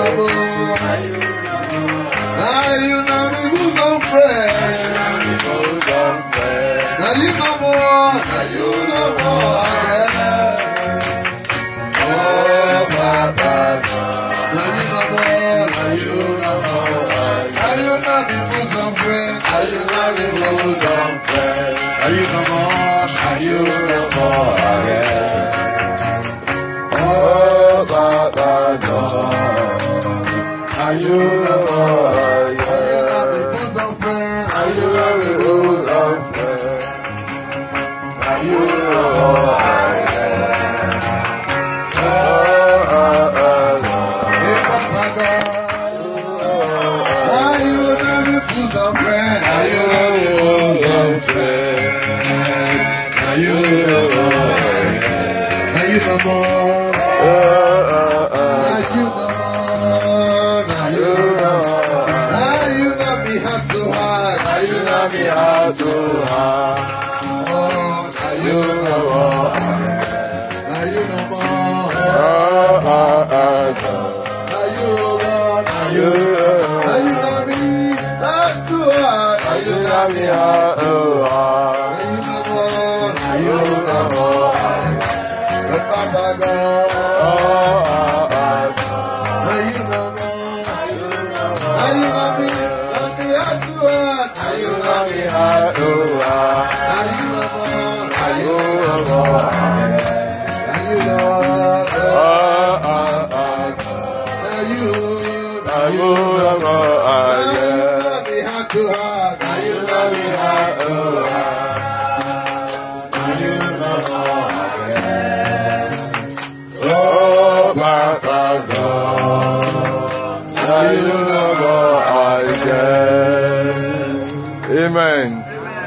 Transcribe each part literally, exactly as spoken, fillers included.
Amen.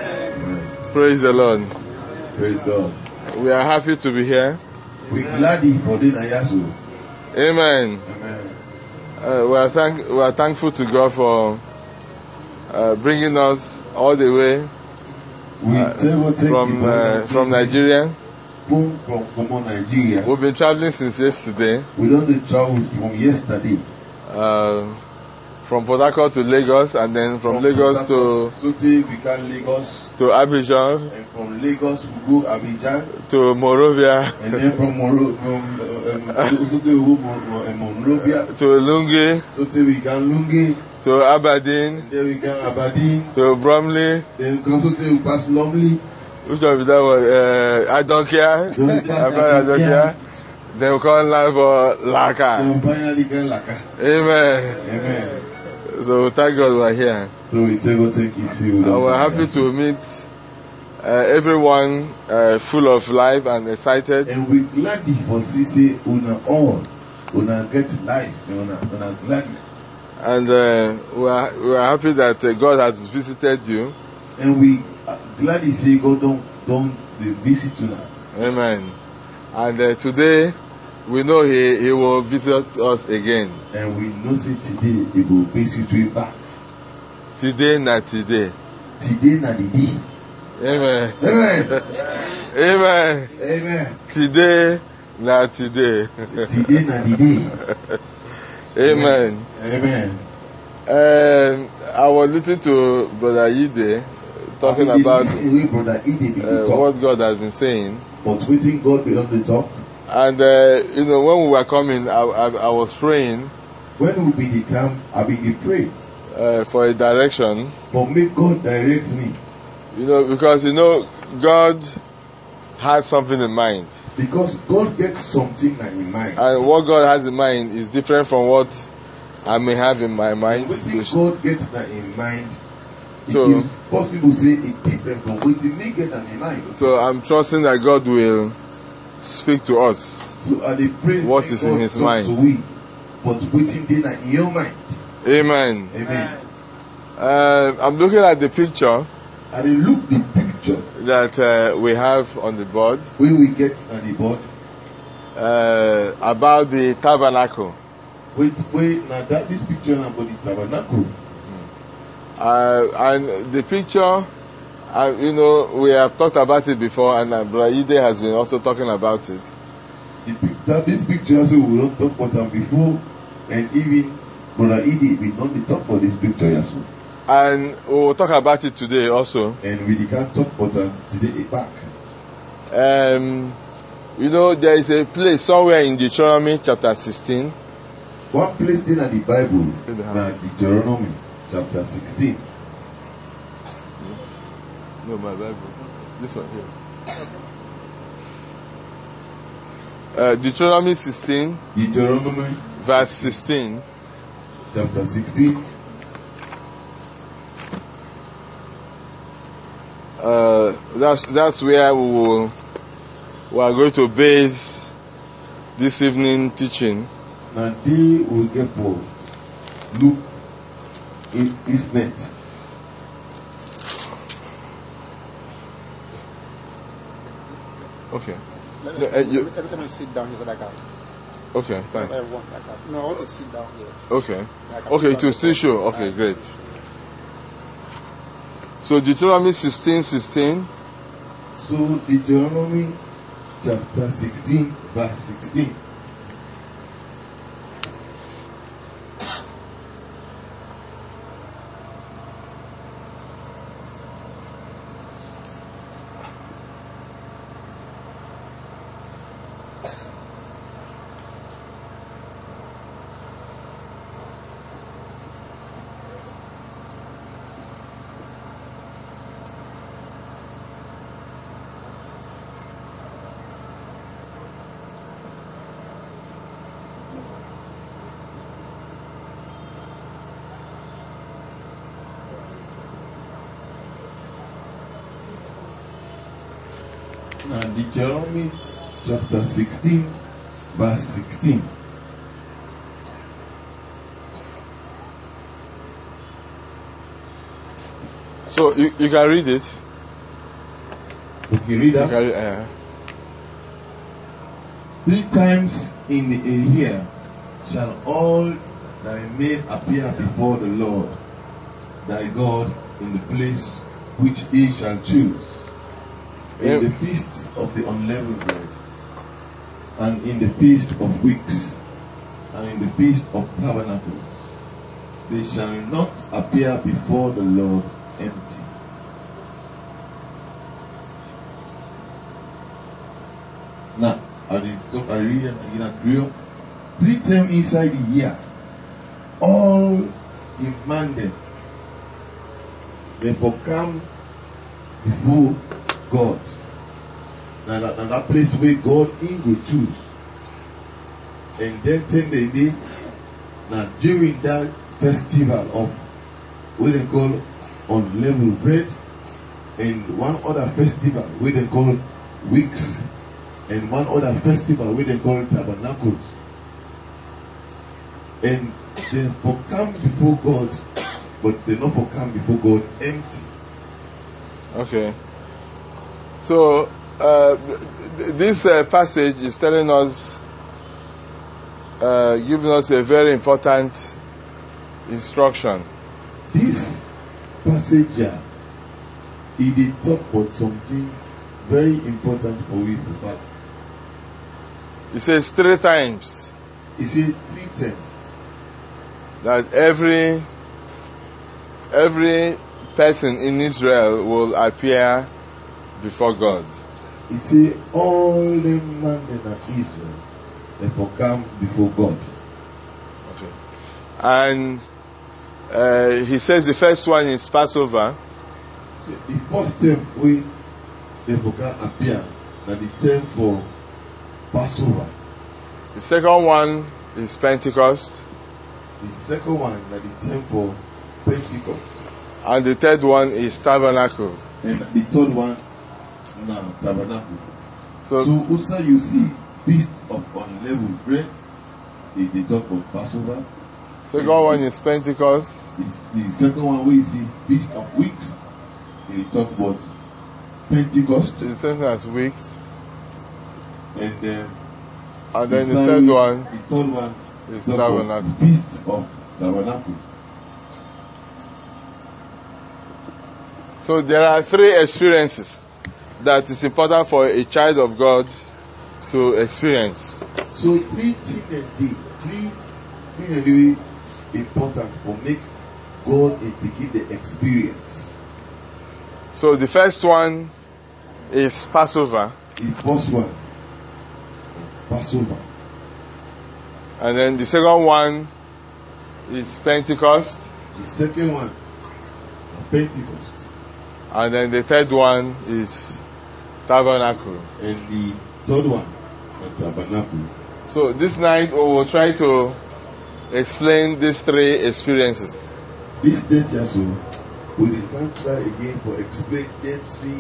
Praise the Lord. Praise God. We are happy to be here. We're glad for the Ayasu. Amen. Amen. Uh, we are thank we are thankful to God for uh, bringing us all the way uh, from uh, from Nigeria. From, from, from Nigeria. We've been traveling since yesterday. We don't travel from yesterday. Uh, from Port Harcourt to Lagos, and then from, from Lagos to Suti, we can Lagos to Abidjan, and from Lagos we go Abidjan to Monrovia, and then from Moro, from uh, um, Suti we go Monrovia to Lungi, Suti we can Lungi to Aberdeen, and then we can Aberdeen to Bromley, then Suti we pass Lumley. Which one is that one? Uh, I don't care. I don't care. Then we come live for Laka. Then we finally get Laka. Amen. Amen. So thank God we're here. So we take God take you through. And we're happy to meet uh, everyone uh, full of life and excited. And we're glad for Sisi una all. Una get life. Una, una glad. And uh, we're, we're happy that uh, God has visited you. And we are glad to see God don't, don't visit you now. Amen. And uh, today, we know he, he will visit us again. And we know say today he will visit you back. Today not today. Today not the day. Amen. Amen. Amen. Amen. Today not today. Today not the day. Amen. Amen. Um, I was listening to Brother Ide talking about Brother Ide uh, what God has been saying. But waiting God beyond the talk. And uh, you know, when we were coming, I, I, I was praying. When we be the camp, I be the pray uh, for a direction. But make God direct me. You know, because you know, God has something in mind. Because God gets something in mind. And what God has in mind is different from what I may have in my mind. What God gets that in mind, so, it is possible to say it's different from what He may get that in mind. So I'm trusting that God will speak to us. So are the praise what is in His mind. We, but waiting dinner in your mind. Amen. Amen. Uh, I'm looking at the picture. I look the picture that uh, we have on the board. Where we get on the board. Uh, about the tabernacle. Wait, wait, now that this picture about the tabernacle. Uh, and the picture, uh, you know, we have talked about it before, and uh, Brother Ide has been also talking about it. The, that this picture, also we don't talk about them before. And even Brother Edie, we don't talk about this picture yes. And we will talk about it today also. And we can't talk about it today back. Um, you know, there is a place somewhere in Deuteronomy chapter sixteen. One place in the Bible, uh, Deuteronomy chapter sixteen. No, my Bible. This one here. Uh, Deuteronomy sixteen. Deuteronomy. Verse sixteen. Chapter sixteen. Uh, that's that's where we will we are going to base this evening teaching. Now they will get for look in his net. Okay. Let, No, uh, you, every time I sit down here, so that I can. Okay, fine. I want that guy. No, I want to sit down here. Okay. Okay, it will still show. Okay, great. So Deuteronomy sixteen sixteen. So Deuteronomy chapter sixteen, verse sixteen. Now Deuteronomy chapter sixteen, verse sixteen. So you, you can read it. Okay, read that. You can, uh, Three times in a year shall all thy men appear before the Lord thy God in the place which he shall choose, in Yeah. the feast of the unleavened bread, and in the feast of weeks, and in the feast of tabernacles. They shall not appear before the Lord empty. Now, I read it again at Rio. Three times inside the year, all demanded they will come before God. Now that, now that place where God in will choose. And then ten they did. Now during that festival of what they call unleavened bread, and one other festival where they call weeks, and one other festival where they call tabernacles. And they for come before God, but they not for come before God empty. okay. So uh, th- this uh, passage is telling us, uh, giving us a very important instruction. This passage here, it did talk about something very important for we to fight. It says three times He said three times. that every every person in Israel will appear before God. He said all the men in Israel they will come before God. Okay. And uh, he says the first one is Passover. So the first time we they will come appear, that the time for Passover. The second one is Pentecost. The second one, that the time for Pentecost. And the third one is Tabernacles. And the third one, now Tabernacle. So, So also you see feast of unleavened bread. They, they talk about Passover. second one is Pentecost. It's the second one where you see feast of weeks. They talk about Pentecost. The second as weeks. And then And then the Sorry, third one the third one is talk about Tabernacle. Feast of Tabernacle. So there are three experiences that is important for a child of God to experience. So three things a day, three something really important for make God a begin the experience. So the first one is Passover. The first one, Passover. And then the second one is Pentecost. The second one, Pentecost. And then the third one is Tabernacle. And the third one, the Tabernacle. So this night we will try to explain these three experiences. This date also, we can try again for explain that three.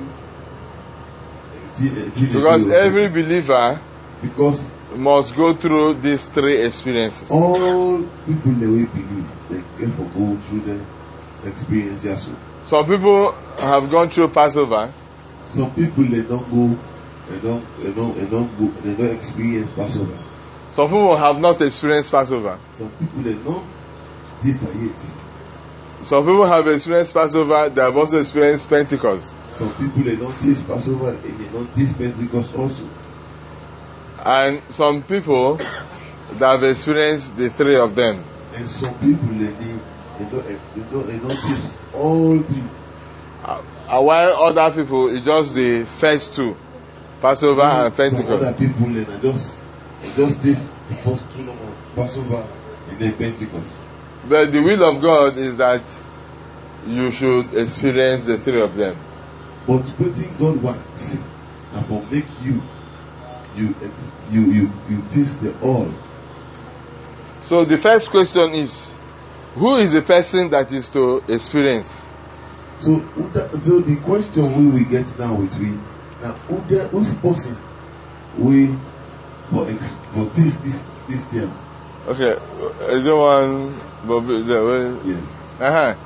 Because every believer because must go through these three experiences. All people that we believe they can go through the experience also. Some people have gone through Passover. Some people they don't go, they don't, they don't, they don't go, they don't experience Passover. Some people have not experienced Passover. Some people they don't taste it. Some people have experienced Passover. They have also experienced Pentecost. Some people they don't taste Passover and they don't taste Pentecost also. And some people that have experienced the three of them. And some people they, they, they don't they don't they don't taste all three. Uh, while other people it's just the first two, Passover some, and Pentecost. Some other people they just they just taste the first two of Passover and then Pentecost. But the will of God is that you should experience the three of them. But putting God wants and for make you you you you you taste the all. So the first question is, who is the person that is to experience? So so the question we will get now with we now who there who's person we for ex, for taste this this term. Okay, is the one Bobby the way? Yes. Uh huh.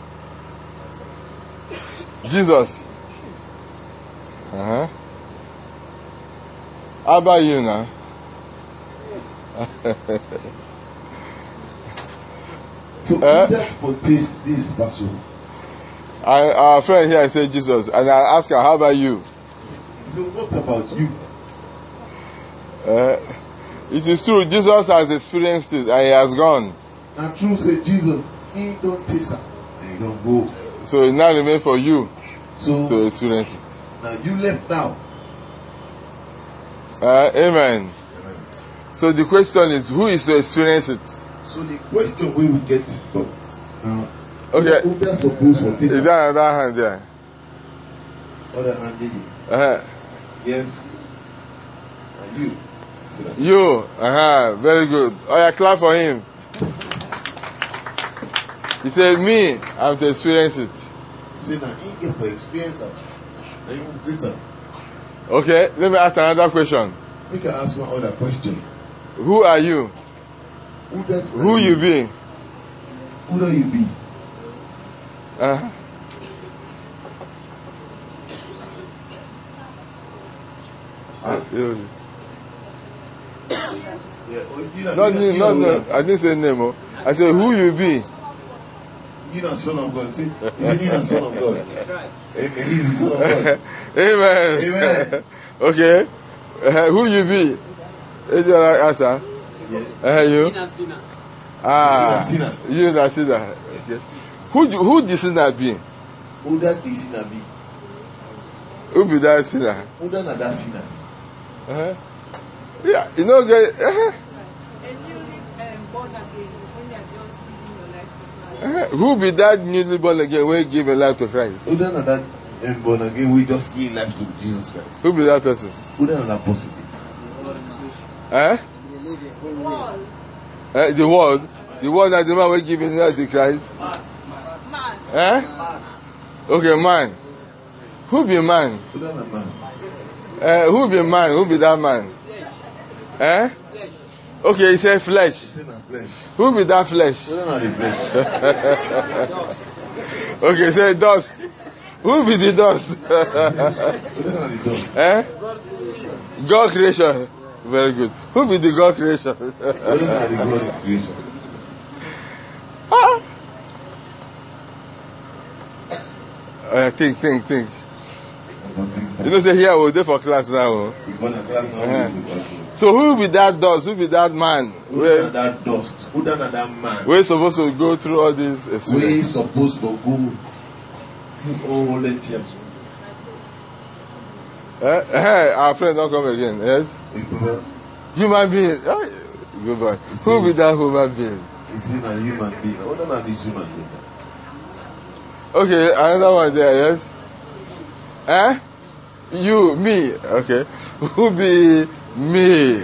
Jesus. Uh huh. How about you now? So uh, who that for taste this passion? I, our friend here said Jesus, and I ask her, how about you? So what about you? Uh, it is true, Jesus has experienced it and he has gone. And true, say Jesus, he don't taste it and he don't go. So it now remains for you so, to experience it. Now you left now. Uh, amen. Amen. So the question is, who is to experience it? So the question we will get now. Okay. Who that supposed for this? Is that another hand there? Other hand lady. Uh-huh. Yes. And you. You. Uh-huh. Very good. Oh yeah, clap for him. He said, me, I have to experience it. He said, now he get for experience it. Now you want this time. Okay, let me ask another question. We can ask one other question. Who are you? Who that? Who you be? Who do you be? Uh-huh. Ah. Yeah. Yeah, no, no, no, no, I didn't say name. Oh. I said, who you be? You know, son of God. See, he's the son of God. Amen. He's the son of God. Amen. Amen. Okay. Uh, who you be? Is your answer? Yeah. Uh, you? Ah, you the sinner. You the sinner. Okay. Who who the sinner be? Who that the sinner be? Who be that sinner? Who that that sinner? Uh-huh. Yeah, you know, get. Uh-huh. Uh-huh. Who be that newly born again when give a life to Christ? Who that that um, born again we just give life to Jesus Christ? Who be that person? Who that that person? Eh? Uh, the world, the world that the man will give his life to Christ. Man. Eh? Okay, man. Who be man? Who that man? Uh, who be man? Who be that man? Eh? Okay, he said flesh. He said flesh. Who be that flesh? Who that the flesh? Okay, he said dust. Who be the dust? Who that the dust? Eh? God creation. Very good. Who be the God creation? Who that the God creation? Ah. Uh, think, think, think. You know, say here we're there for class now. Uh-huh. So who will be that dust? Who will be that man? Who is that dust? Who that that man? We're supposed to go through all these experiences. We're supposed to go through all the tears. Uh, hey, our friends don't come again, yes? Human being. Oh, go back. Who will be that human being? Is it a human being? What about this human being? Okay, another one there, yes? Eh? You, me, okay. Who be me?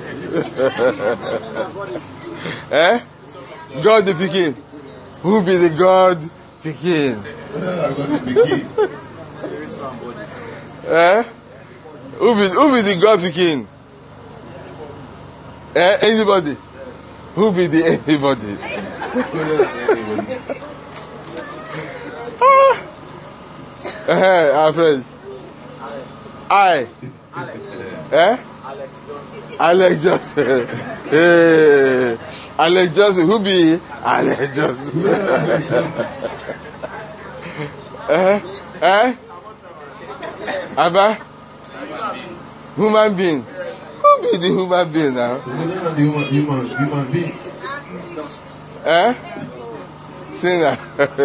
Eh? God the Pekin. Who be the God Pekin? Eh? Who be, who be the God Pekin? Eh? Anybody? Who be the anybody? Ah. Eh, our friend. I. Alex. Eh? Alex Johnson. Alex Johnson. Hey. Alex Johnson. Who be Alex Johnson? Eh? Eh? Abba? Human being. Who be the human being now? The human, human, human being. Eh? Sinner.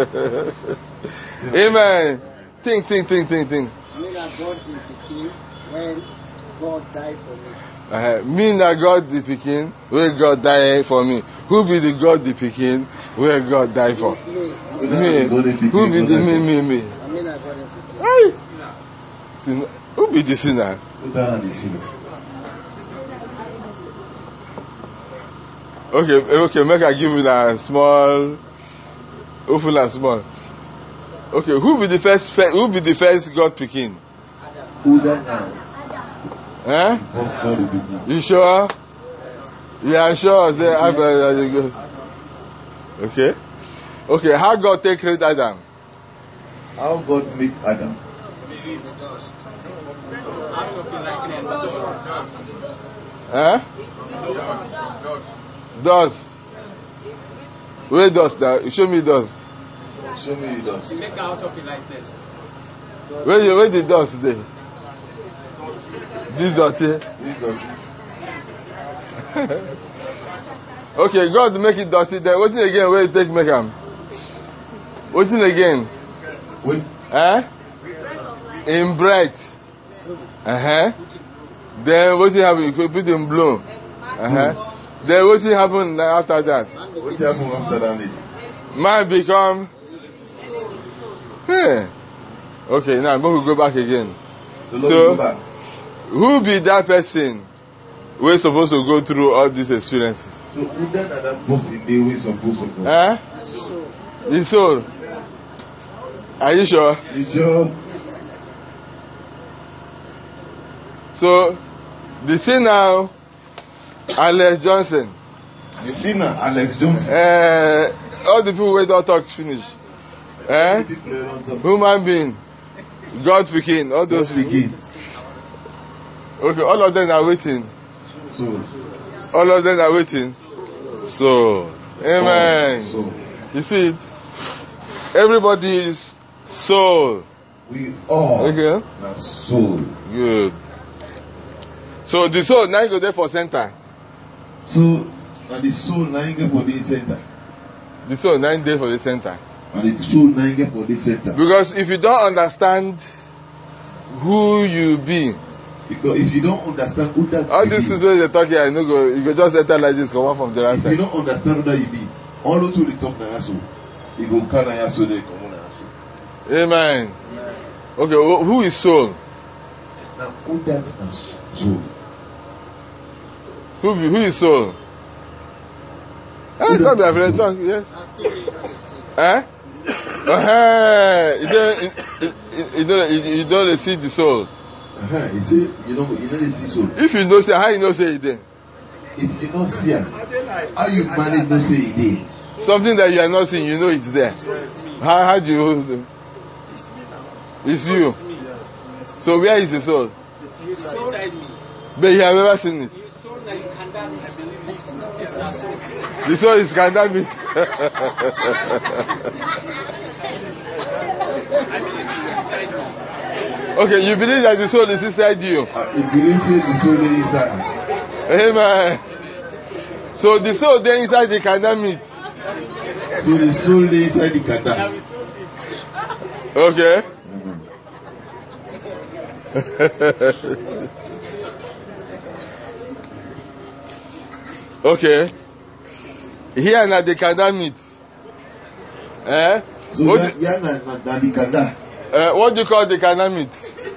Amen. Think, think, think, think, think. I mean that God the Pekin when God died for me. Uh, me that God the Pekin where God died for me. Who be the God the Pekin where God died for? Me. me. Me. Who be the me, me, me? I mean that God the Pekin. Right. Sinner. Who be the sinner? Who that the sinner? Okay, okay, make I give you a small, open and small. Okay, who be the first? Who be the first God Pekin? Who that now? Eh? First God the Pekin. You sure? Yeah, sure. Say, I better. Okay. Okay, how God take create Adam? How God make Adam? Eh? Dust. Where dust now? Show me dust. Show me the dust. Make out of it like this. Where the, where the dust there? This dust here. This dust. Okay, God make it dirty. Then what again? Where you take make am? What again? Wait. Eh? In bread. Uh huh. Then what happen if you put in bloom? Uh huh. Then what happen after that? What happened after that? Man become. Hey. Okay, now we go back again. So, So go back. who be that person we're supposed to go through all these experiences? So who that are that person they we supposed to go? Eh? The soul. Are you sure? You sure? So the sinner Alex Johnson. The sinner Alex Johnson. Uh, all the people who don't talk finish. Eh? Human being. God speaking. All those speaking. Okay, all of them are waiting. So. All of them are waiting. So, amen. Oh, so. You see it? Everybody is soul. We all okay. are soul. Good. So the soul now go there for center. So and the soul now go for the center. The soul now there for the center. And the soul now go for the center. Because if you don't understand who you be, because if you don't understand who that all this is where they talk here, you know, go, you go just enter like this, come out from the right if side. If you don't understand who that you be, all those who they talk na yaso, you go carry na yaso they come on yaso. Amen. Amen. Okay, who is soul? Now who that is soul? Who who is soul? Ah, come here, friend, talk. Yes. Eh? Uh-huh. You don't, you don't, you don't see the soul. Uh-huh. You see, you don't, you don't see soul. If you know say, how you know say it then? If you don't see it, how you manage to say it then? Something that you are not seeing, you know it's there. How how do you? It's you. So where is the soul? It's inside me. But you have never seen it. The soul that you can dance, I believe it's, it's that soul. The soul is Kanda meat. Okay, you believe that the soul is inside you. Uh, you believe say the soul is inside. Amen. So the soul there inside the kanda meat. So the soul is inside the kanda. Okay. Okay. Here na the kanda meat. Eh? So What, yeah, na na na the kanda. uh, what do you call the kanda meat?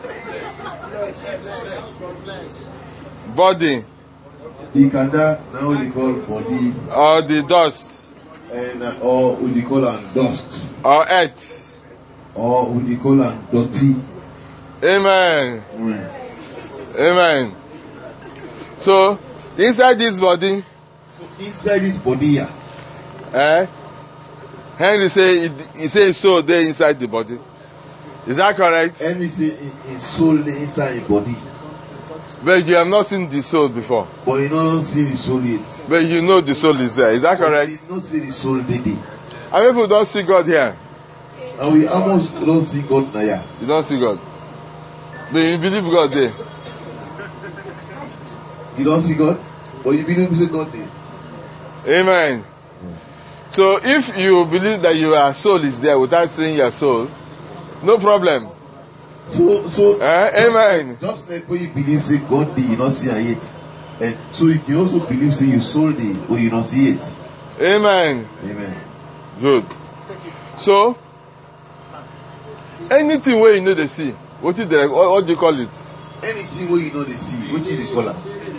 Body. The kanda now we call body Or the dust. and uh, or we call am dust Or earth. or we call am dirty. Amen. Mm. Amen. So, inside this body, So inside this body here, eh? Henry say he say soul there inside the body. Is that correct? and we say his soul dey inside his body, But you have not seen the soul before. but you no don see the soul yet. But you know the soul is there. Is that correct? You no see the soul dey there. How many people don't see God here? And we almost don see God na here. You don't see God. But you believe God there. You don see God, but you believe say God dey. Amen. So if you believe that your soul is there without seeing your soul, no problem. So so. Eh? Amen. Just like when you believe say God dey, you no see am yet. And so you can also believe say your soul dey, but you no see it. Amen. Amen. Good. So anything where you know they see, what is the what, what do you call it? Anything wey you no dey see, wetin you dey call am?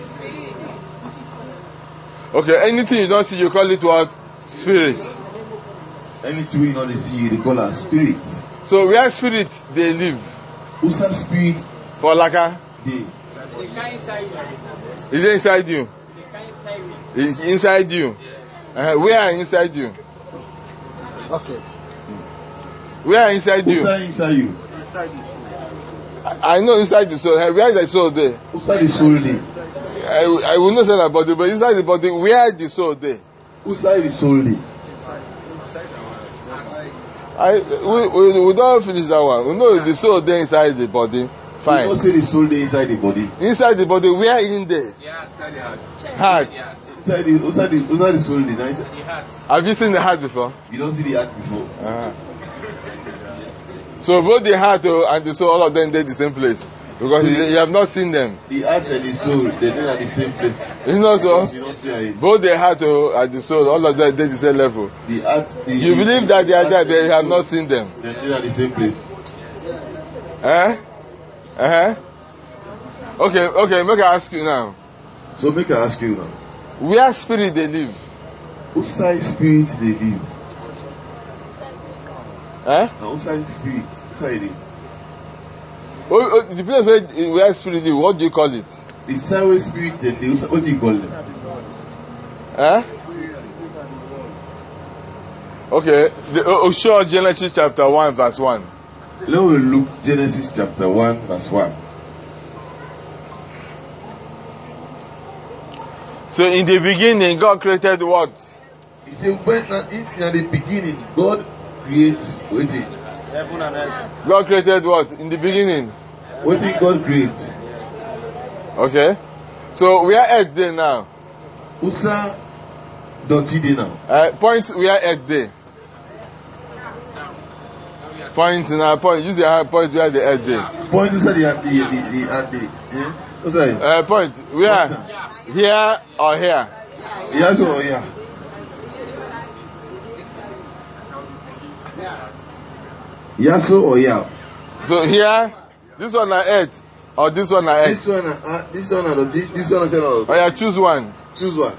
Okay, anything you don't see, you call it what? Spirit. Anything wey you no dey see, you dey call am spirit. So where spirit they live? Usa spirit For Laka? dey. They can inside you. Is it inside you? They can inside you. It's inside you. Uh, where inside you? Okay. Where inside you? Usa inside you. Inside you. I, I know inside the soul. Uh, Where is the soul there? Usa the soul dey. I, I will not say that body, but inside the body, where is the soul there? Usa the soul dey. I we, we, we don't finish that one. We know the soul there inside the body. You Fine. know say the soul dey inside the body. Inside the body, where in there? Yeah, inside the heart. Heart. Yeah, Inside the Usa the Usa the soul dey. Na inside. the heart. Have you seen the heart before? You don see the heart before. Uh-huh. So both the heart oh, and the soul, all of them, they're the same place. Because you, you have not seen them. The heart and the soul, they dey at the same place. You know so? You don't see it. Both the heart oh, and the soul, all of them, they're the same level. The heart. The, You the, believe that they are there, the but you have soul, not seen them. They dey at the same place. Eh? Uh-huh. Okay, okay, make I ask you now. So make I ask you now. Where spirit they live? Whose side spirit they live? Eh? Na whose side spirit? Whose side they? Oh, oh, the place where, where spirit live, what do you call it? The side where spirit they live. What do you call them? Eh? Okay, the, oh, oh, sure, Genesis chapter one, verse one. Let me look Genesis chapter one, verse one. So in the beginning, God created what? He said, when na- in na the beginning, God creates. Waiting. Heaven and earth. God created what? In the beginning. Waiting. God create. Okay. So we are earth there now. Usa dirty dey now. Uh, point where earth there. Point now, point. Use your hand, point where the earth there. Point Usa the the the the and the. Yeah. What's that? Uh, point. Where? Here or here? Yeah. So yeah. Yaso or yeah? So here, this one na earth or this one na This earth. one, uh, this one, uh, this, this one, uh, Oh yeah, choose one. choose one.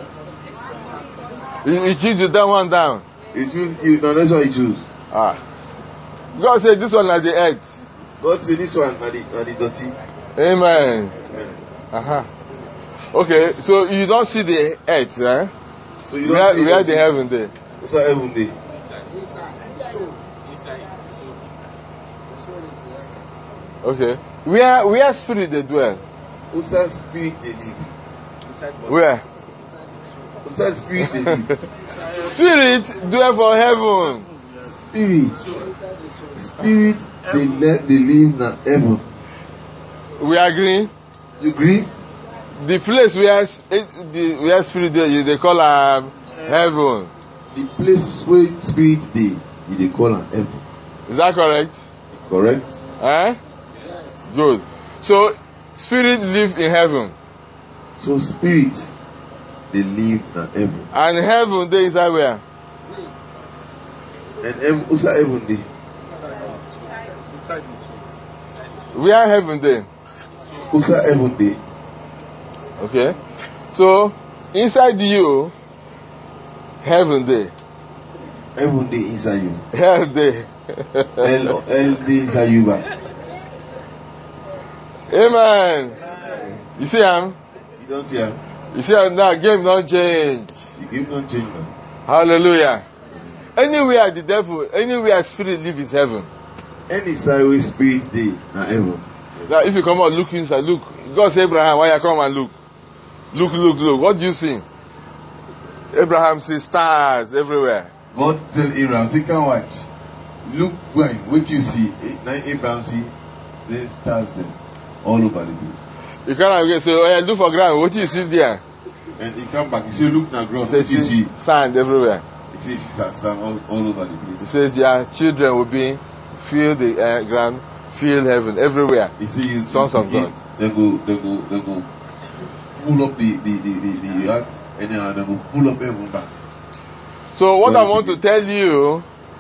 You, you choose the down one down. You choose, you, no, that's what you choose. Ah. God said this one na the earth. God say this one, are the, are the dirty. Amen. Yeah. Uh-huh. Okay, so you don't see the earth, eh? So you don't Where, see where dirty. the heaven there? What's that heaven day? Inside. The soul. Inside. The soul is here. Okay. Where where spirit they dwell? What's that spirit they live? Inside body. Where? What's that spirit they live? Spirit dwell for heaven. Spirit. Inside the soul. Spirit they let they live in heaven. We agree? You agree? The place where s- eh, the where spirit dey, they call am heaven. The place where spirit dey, they call am heaven. Is that correct? Correct? Eh? Good. So spirit live in heaven, So spirit, they live in heaven. and heaven dey inside where? And heaven, who's heaven dey? Inside the soul. Where heaven dey? Who's heaven dey? Okay. So inside you, heaven dey. Heaven dey inside you. Hell dey. Hell, hell dey inside you back. Amen. You see am? You don't see am? You see am now? Game don change. The game don't change man. Hallelujah. Anywhere the devil, anywhere spirit live is heaven. Any side where spirit dey, na heaven. Now if you come out, look inside, look. God say Abraham, why you come and look? Look, look, look. What do you see? Abraham sees stars everywhere. God tell Abraham, say, can watch. Look when, what you see. Eh, Now Abraham see, there's stars them all over the place. You can't get say, oh yeah, look for ground. What do you see there? And he come back, he say, look now, ground. He says, What you see? see sand everywhere. He says, sand, sand all, all over the He place. says, yeah, children will be fill the uh, ground, fill heaven everywhere. He say, you Sons you of God. They go, they go, they go pull up the, the, the, the, the earth, and then they go pull up heaven back. So what Well, I want to tell you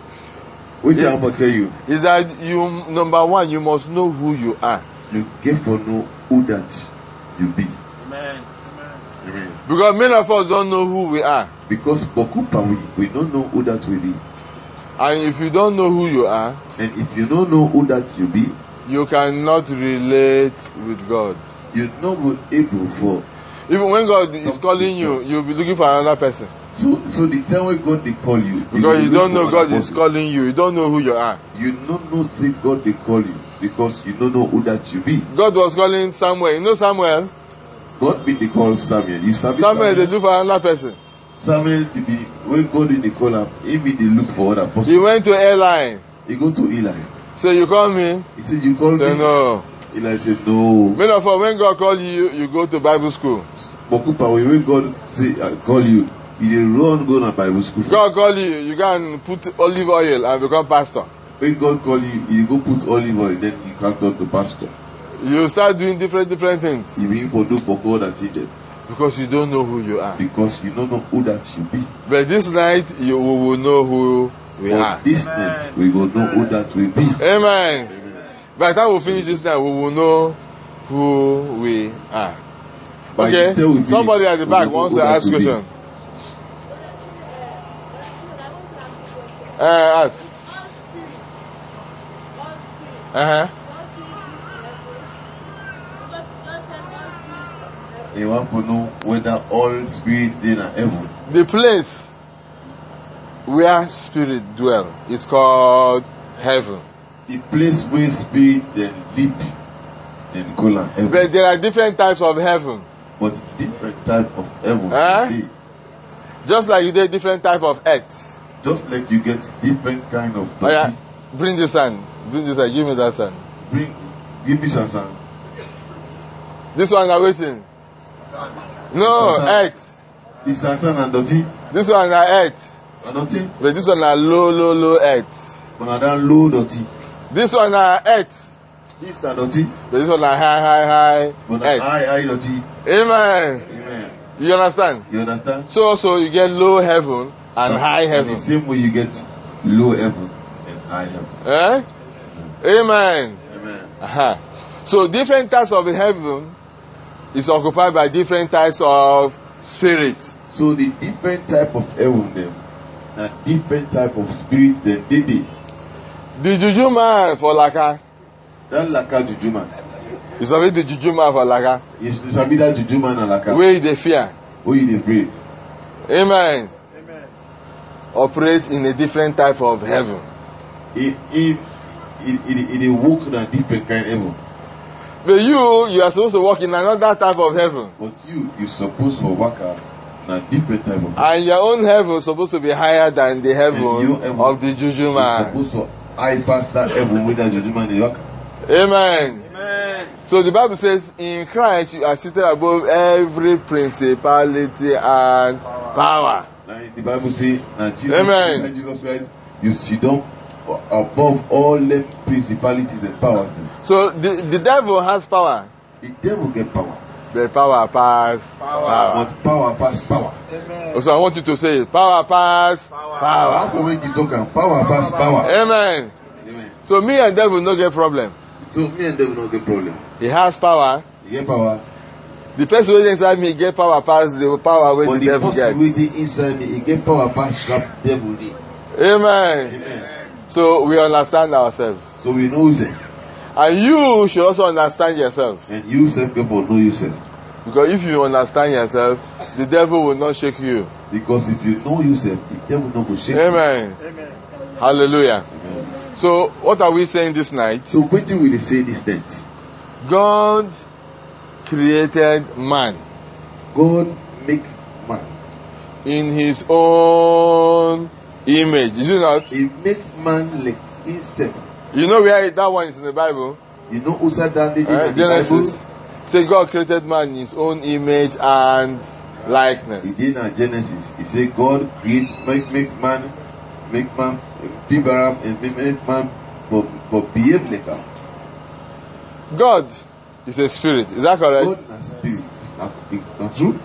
Which Yeah. I'm going to tell you, is that you, number one, you must know who you are. you get to know who that you be. Amen. Amen. Because many of us don't know who we are. Because Bokupa, we, we don't know who that we be. And if you don't know who you are, And if you don't know who that you be, you cannot relate with God. you're not able for. Even when God is calling you, you'll be looking for another person. So, so the time when God they call you, Because you look don't know for God another is person. calling you. You don't know who you are. You don't know say God they call you because you don't know who that you be. God was calling Samuel. You know Samuel? God be they call Samuel. You sabi Samuel, they look for another person. Samuel be the- when God they call him, he be they look for other person. He went to Eli. He go to Eli. So you call me? He said, "You call Say me." no. Eli said, "No." Many of us, when God call you, you go to Bible school. Bokupa, when God say uh, call you, you dey run go to Bible school. God call you, you go and put olive oil and become pastor. When God call you, you go put olive oil, then you come talk to pastor. You start doing different different things You mean for do for God that he did. because you don't know who you are. Because you don't know who that you be. But this night, you we will know who we But are. this night we go know who that we be. Amen. By the time we finish this night, we will know who we are. By the Okay. time we finish, Somebody at the we back will know wants who to that ask we be. question. Uh, ask. Uh huh. You want to know whether all spirits dey in heaven. The place where spirit dwell is called heaven. The place where spirits then deep, then call am heaven. But there are different types of heaven. But different type of heaven. Huh? dey. Just like you did different type of earth. Just like you get different kind of Oh yeah. body. Bring this sand. Bring this sand. Give me that sand. Bring, give me some sand. This one are waiting. No, Sand. earth. This sand and dirty. This one are earth. And nothing. But this one are low, low, low earth. But na that low dirty. This one are earth. This na dirty. But this one are high, high, high But na earth. high, high dirty. Amen. Amen. You understand? You understand? So also you get low heaven and high And heaven. the same way you get low heaven and high heaven. Eh? Amen. Amen. Aha. So different types of heaven is occupied by different types of spirits. So the different type of heaven them, and different type of spirits them, they dey. The juju man for Laka. That laka juju man. You sabi the juju man for Laka. You sabi that juju man and laka. Where they fear. Where you dey pray. Amen. Amen. Operates in a different type of heaven. If if it it it dey work in a different kind of heaven. But you, you are supposed to walk in another type of heaven. But you you supposed to work out in a different type of heaven. And your own heaven is supposed to be higher than the And your heaven heaven of the juju You man. supposed to I pass that heaven with that judgment in rock. Amen. Amen. So the Bible says, in Christ you are seated above every principality and power. Now the Bible says, now Jesus, Amen. now Jesus Christ, you sit down above all the principalities and powers. So the, the devil has power. The devil get power. The power pass power. power. But power pass power. Amen. So I want you to say it. Power pass power. How power. can we keep talking? Power pass power. Amen. Amen. So me and devil no get problem. So me and devil no get problem. He has power. He get power. The person who is inside me get power pass the power where But the, the devil person gets. who is inside me, he get power pass that devil did. Amen. Amen. So we understand ourselves. So we know yourself. And you should also understand yourself. And you self people know yourself. Because if you understand yourself, the devil will not shake you. Because if you know yourself, the devil not go shake Amen. you. Amen. Hallelujah. Amen. So what are we saying this night? So what will they say this night? God created man God make man. in his own image. Is it not? He make man like himself. You know where that one is in the Bible? You know who said that in Uh, the Genesis. Bible? Say God created man in his own image and He likeness. did in Genesis. He said God create make make man make man people and make make man for for behave like him. God is a spirit. Is that correct? God na spirit. Not, not true.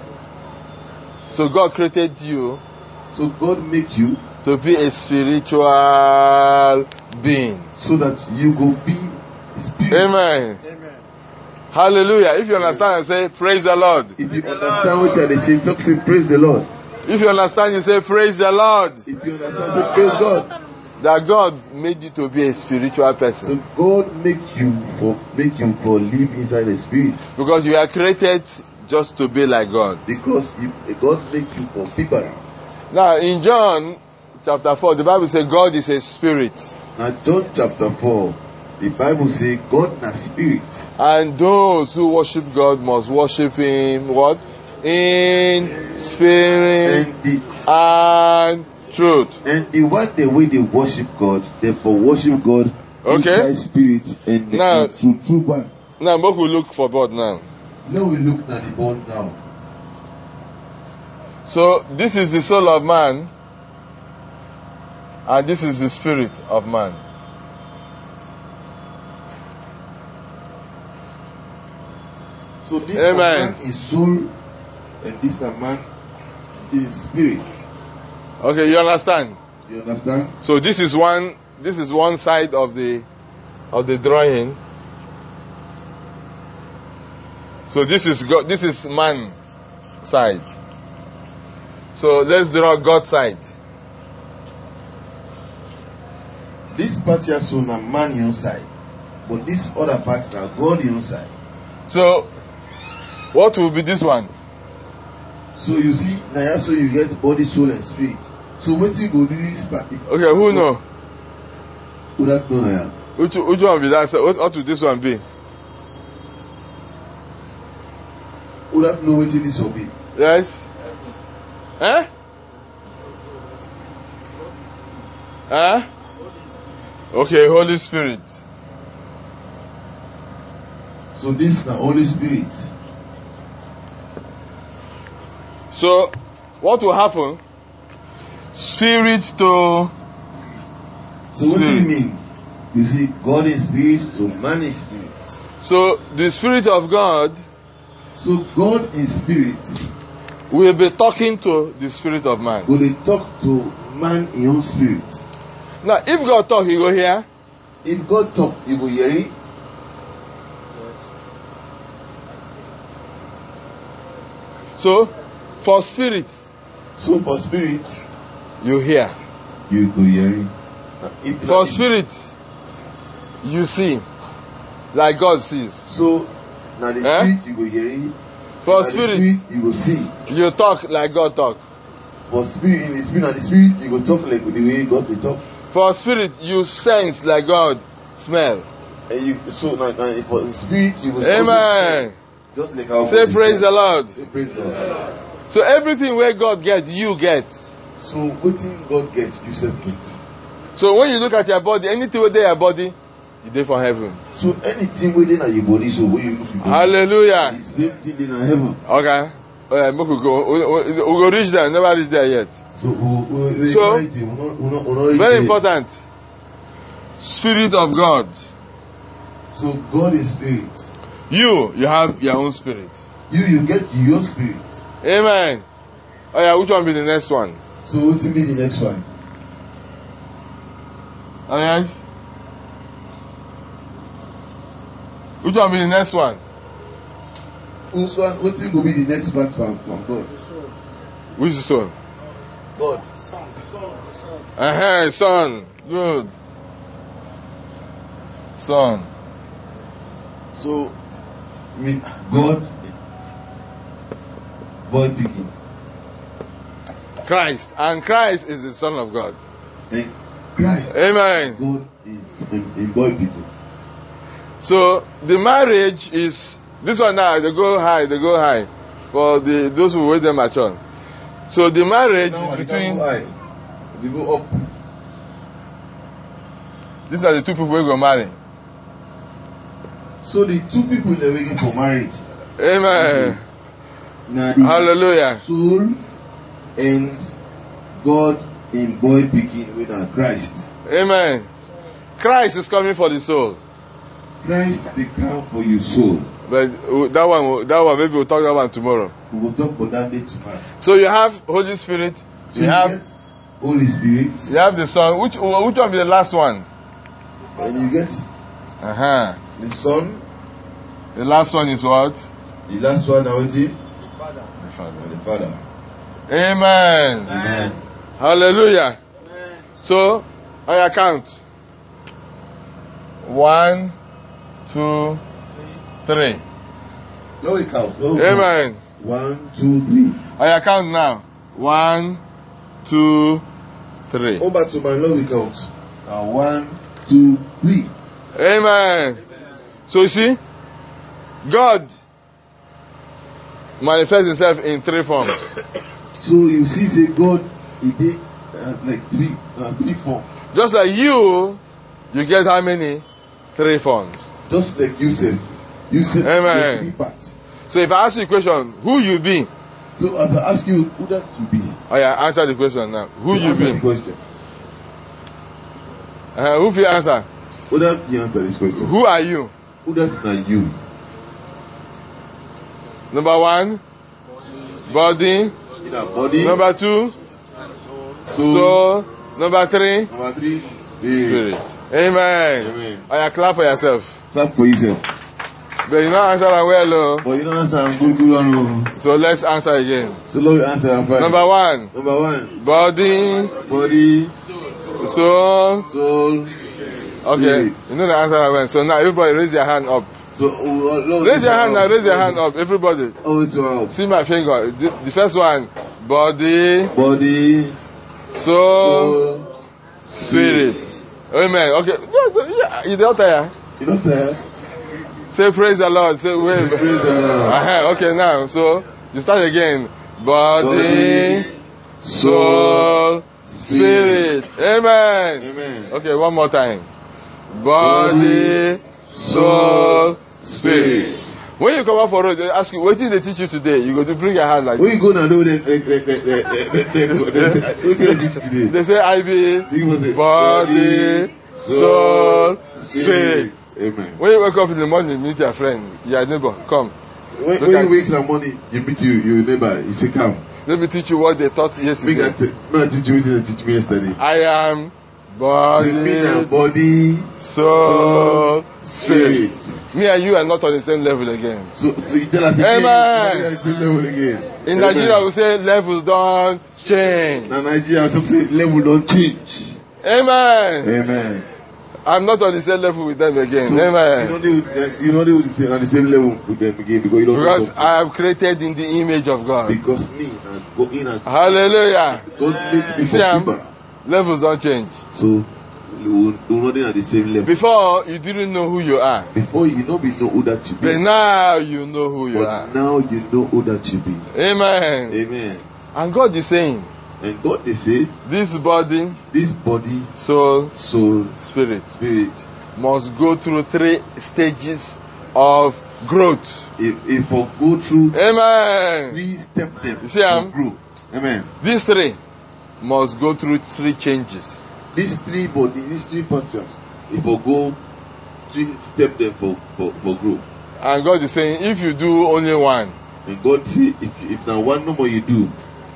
So God created you So God make you to be a spiritual being. so that you go be spirit. Amen. Amen. Hallelujah. If you understand and say, praise the Lord. If you understand what they say, talk say praise the Lord. If you understand, you say, praise the Lord. If you understand, say praise God. That God made you to be a spiritual So person. God make you for make you for live inside the spirit. Because you are created just to be like God. Because you, God make you for people. Now, in John chapter four, the Bible says God is a spirit. Now John chapter four, the Bible say God na spirit. And those who worship God must worship Him, what? In spirit And the and truth. and the one the way they worship God, therefore worship God Okay. inside spirit and Now- the true true one. Now, make we look for God now. Now we look at the bone now. So, this is the soul of man, and this is the spirit of man. So this Amen. man is soul and this man is spirit. Okay, you understand? You understand? So this is one. This is one side of the of the drawing. So this is God. This is man side. So let's draw God side. This part here so na man inside, but this other part na God inside. So what will be this one? So you see, now here so you get body, soul, and spirit. So what you go do this part? Okay, who know? Who that know now? Which which one will be that? So what, what will this one be? Who that know what this will be? Yes. Eh? Huh? Okay, Holy Spirit. So this na Holy Spirit. So, what will happen? Spirit to So what do you Spirit. mean? You see, God is spirit, so man is spirit. So, the Spirit of God So God is spirit. will be talking to the Spirit of man. Go they talk to man in your spirit. Now, if God talk, he go here. If God talk, you go hear it. So, for spirit, So for spirit, you hear. you go hear it. If For spirit, you see, like God sees. So now the Eh? spirit you go hear it. For Now the spirit, you go see. you talk like God talk. For spirit in the spirit and the spirit you go talk like the way God they talk. For spirit, you sense like God smell. And you so now, now for the spirit you go Amen. just like how Say God praise the is Lord. Say praise God. So everything where God gets, you get. So waiting God gets, you self get. So when you look at your body, anything within your body, you dey for heaven. So anything within your body, so when you look at Hallelujah. the same thing in heaven. Okay. Okay, we could go. We, we, we go reach there. Never reach there yet. So, we, we, So, we, we, we, we, we, we, very important. Spirit of God. So God is spirit. You, you have your own spirit. You, you get your spirit. Amen. Oh yeah, which one be the next one? So what will be the next one? Oh yes. Which one be the next one? Which one? What will be the next part from, from God? Which son? God. Son, son, son. Uh-huh, son. Good. Son. So, me, God, boy picking. Christ. And Christ is the Son of God. And Christ. Amen. God is in, in boy people. So the marriage is this one now. They go high. They go high for the those who wait them mature. So the marriage Now, is they between. go high. They go up. These are the two people we go marry. So the two people they're waiting for marriage. Amen. Now the Hallelujah. soul and God in boy picking with our Christ. Amen. Christ is coming for the soul. Christ they come for your soul. But uh, that one, that one, maybe we'll talk that one tomorrow. We will talk about that day tomorrow. So you have Holy Spirit. So You you have get Holy Spirit, you have the Son. Which which one be the last one? and you get Uh huh. the Son. The last one is what? The last one, now what's it? Father. The Father. And the Father. Amen. Amen. Hallelujah. Amen. So, on your count. One, two, three. No, we count. No, we count. Amen. One, two, three. On your count now. One, two, three. Go back to my Lord, we count. Uh, one, two, three. Amen. So you see, God manifests himself in three forms. So you see, say God, he did uh, like three, uh, three forms. Just like you, you get how many? Three forms. Just like Yusuf. Yusuf Amen. three parts. So if I ask you a question, who you be? So as I ask you, who that you be? Oh yeah, answer the question now. Who So you answer be? the question. Uh, who you answer? Who that you answer this question? Who are you? Who that not you? Number one, body. In our body. Number two, soul. soul. Number three, Number three, spirit. spirit. Amen. Amen. Oh yeah, clap for yourself. Clap for yourself. But you don't answer that well, oh. But you don't answer I'm good, good one. Oh. So let's answer again. So Lord, answer I'm fine. Number one, Number one, body, body, soul. soul. Okay, Spirit. you know the answer that well. So now everybody raise your hand up. So oh, Lord, Raise your hand now, raise your hand up, everybody. Oh, it's wow. See my finger. The, the first one, body, Body, soul, soul, spirit. Amen. Okay. Yeah, you don't tire. You know that? Say praise the Lord. Say wave. Praise the Lord. Uh-huh. Okay, now so you start again. Body, Body, soul, spirit. Amen. Amen. Okay, one more time. Body, soul, spirit. When you come out for road, they ask you, what did they teach you today? You go to bring your hand like Where this. you go now? Do that? What did they teach you today? They say I be You must say, body, soul, spirit. Amen. When you wake up in the morning, meet your friend, your neighbor, come. When, Look when at you wake in the morning, you meet you, your neighbor, you say, come. Let me teach you what they taught Make yesterday. that t- no, I teach you what they teach me yesterday. I am The mean body, body, soul, spirit. spirit. Me and you are not on the same level again. So, so you tell us Amen. again, you are the same level again. In Amen. Nigeria, we say levels don't change. Now Nigeria, some say level don't change. Amen. Amen. I'm not on the same level with them again. So, Amen. You know they, would- you know they would say on the same level with them again because you don't Because know I am created in the image of God. because me and go in and Hallelujah. God make me You see, for I'm, people. levels don't change. So you will not at the same level. Before, you didn't know who you are. Before you know, we know who that you be. But now you know who you But are. now you know who that you be. Amen. Amen. And God is saying, And God, they say, this body, this body, soul, soul, spirit, spirit, must go through three stages of growth. if if for go through Amen. three step them You see, um, to grow. Amen. These three must go through three changes. These three body, these three functions, if for go three step them for for for growth. And God is saying, if you do only one, And God say, if if now one no more you do,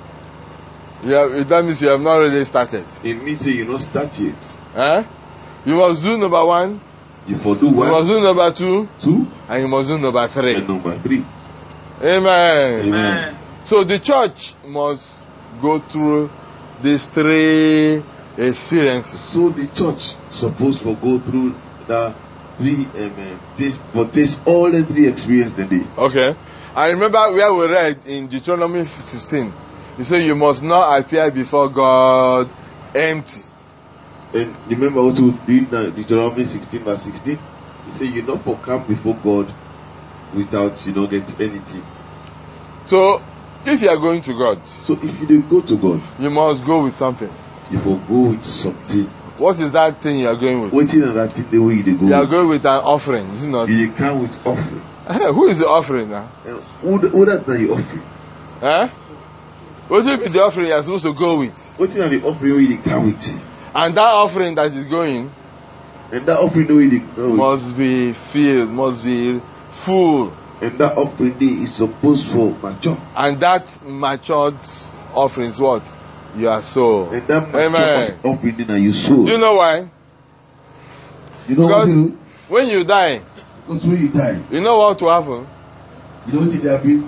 you have, that means you have not really started. it means say you not start yet. Eh? You must do number one, You for do you must one, do number two, two, and you must do number three. and number three. Amen. Amen. So the church must go through these three experiences. So the church supposed to go through the three um, uh, taste, but taste all the three experiences the day. Okay. I remember where we read in Deuteronomy sixteen. You say you must not appear before God empty. And remember what we read now, Deuteronomy sixteen verse sixteen. He said, "You not for come before God without you not get anything." So if you are going to God, So if you don't go to God, you must go with something. you will go with something. What is that thing you are going with? Waiting on that thing the way you go. You are going with an offering, is it not? You come with offering. Who is the offering now? And who, the- who that now you offering? Huh? What will be the offering you are supposed to go with? Waiting on the offering where you come with. And that offering that is going And that offering the way you go with. must be filled, must be full. And that offering day is supposed for mature. And that matured offering is what? Your soul. And that mature Amen. offering day now you sow. Do you know why? You know what Because you do? when you die, Because when you die, you know what will happen? you know what it happen?